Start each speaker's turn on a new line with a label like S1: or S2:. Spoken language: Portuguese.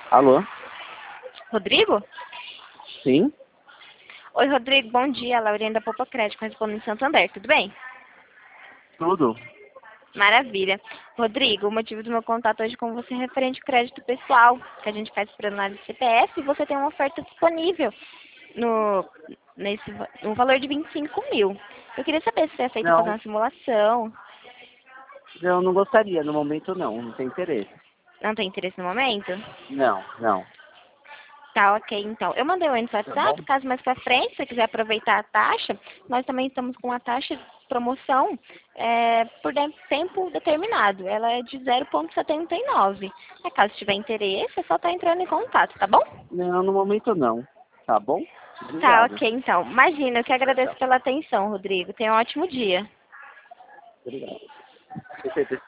S1: Alô?
S2: Rodrigo?
S1: Sim?
S2: Oi, Rodrigo, bom dia. Laurinha da Poupa Crédito, correspondente em Santander, tudo bem?
S1: Tudo?
S2: Maravilha. Rodrigo, o motivo do meu contato hoje com você é referente ao crédito pessoal, que a gente faz por análise CPF, e você tem uma oferta disponível no valor de 25 mil. Eu queria saber se você aceita fazer
S1: Não,
S2: uma simulação.
S1: eu não gostaria, no momento não tem interesse.
S2: Não tem interesse no momento?
S1: Não.
S2: Tá, ok, então. Eu mandei o no
S1: Tá bom?
S2: WhatsApp, caso mais pra frente, se você quiser aproveitar a taxa, nós também estamos com a taxa de promoção por tempo determinado. Ela é de 0,79. Caso tiver interesse, é só estar entrando em contato, tá bom?
S1: Não, no momento não. Tá bom?
S2: Tá,
S1: Obrigado.
S2: ok, então. Imagina, eu que agradeço
S1: Tchau.
S2: pela atenção, Rodrigo. Tenha um ótimo dia.
S1: Obrigado. Perfeito.